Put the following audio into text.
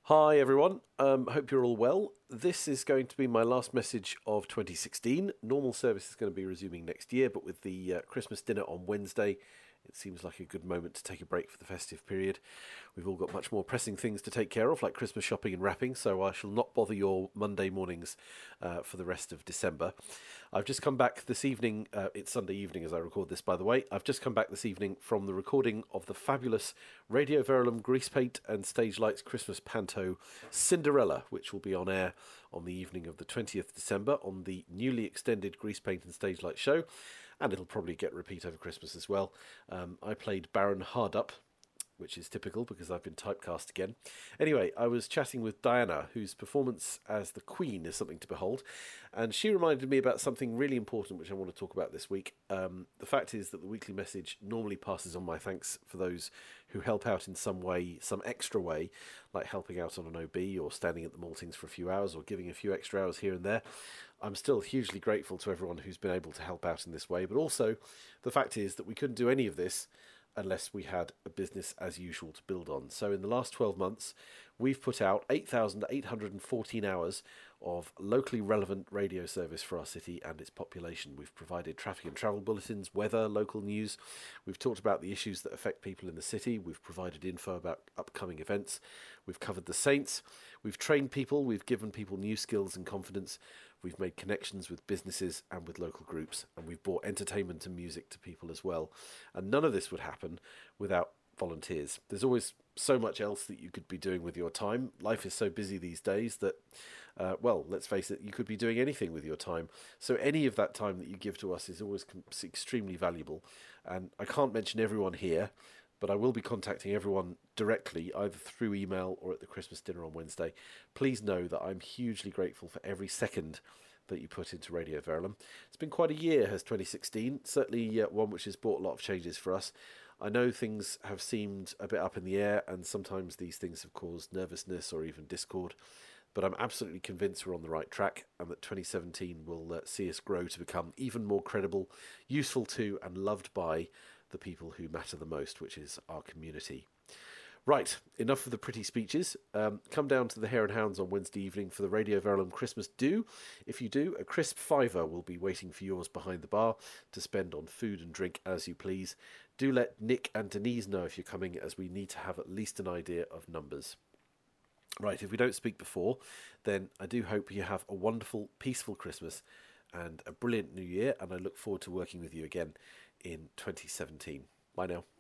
Hi everyone, hope you're all well. This is going to be my last message of 2016. Normal service is going to be resuming next year, but with the Christmas dinner on Wednesday, it seems like a good moment to take a break for the festive period. We've all got much more pressing things to take care of, like Christmas shopping and wrapping, so I shall not bother your Monday mornings for the rest of December. I've just come back this evening, it's Sunday evening as I record this, by the way. I've just come back this evening from the recording of the fabulous Radio Verulam Grease Paint and Stage Lights Christmas Panto Cinderella, which will be on air on the evening of the 20th December on the newly extended Grease Paint and Stage Light show, and it'll probably get repeat over Christmas as well. I played Baron Hardup, which is typical because I've been typecast again. Anyway, I was chatting with Diana, whose performance as the Queen is something to behold, and she reminded me about something really important which I want to talk about this week. The fact is that the weekly message normally passes on my thanks for those who help out in some way, some extra way, like helping out on an OB or standing at the maltings for a few hours or giving a few extra hours here and there. I'm still hugely grateful to everyone who's been able to help out in this way, but also the fact is that we couldn't do any of this unless we had a business as usual to build on. So in the last 12 months, we've put out 8,814 hours of locally relevant radio service for our city and its population. We've provided traffic and travel bulletins, weather, local news. We've talked about the issues that affect people in the city. We've provided info about upcoming events. We've covered the saints. We've trained people. We've given people new skills and confidence. We've made connections with businesses and with local groups, and we've brought entertainment and music to people as well. And none of this would happen without volunteers. There's always so much else that you could be doing with your time. Life is so busy these days that, well, let's face it, you could be doing anything with your time. So any of that time that you give to us is always extremely valuable. And I can't mention everyone here, but I will be contacting everyone directly, either through email or at the Christmas dinner on Wednesday. Please know that I'm hugely grateful for every second that you put into Radio Verulam. It's been quite a year, has 2016, certainly one which has brought a lot of changes for us. I know things have seemed a bit up in the air, and sometimes these things have caused nervousness or even discord, but I'm absolutely convinced we're on the right track and that 2017 will see us grow to become even more credible, useful to, and loved by the people who matter the most, which is our community. Right, enough of the pretty speeches. Come down to the Hare and Hounds on Wednesday evening for the Radio Verulam Christmas do. If you do, a crisp fiver will be waiting for yours behind the bar to spend on food and drink as you please. Do let Nick and Denise know if you're coming, as we need to have at least an idea of numbers. Right, if we don't speak before, then I do hope you have a wonderful, peaceful Christmas and a brilliant new year, and I look forward to working with you again in 2017. Bye now.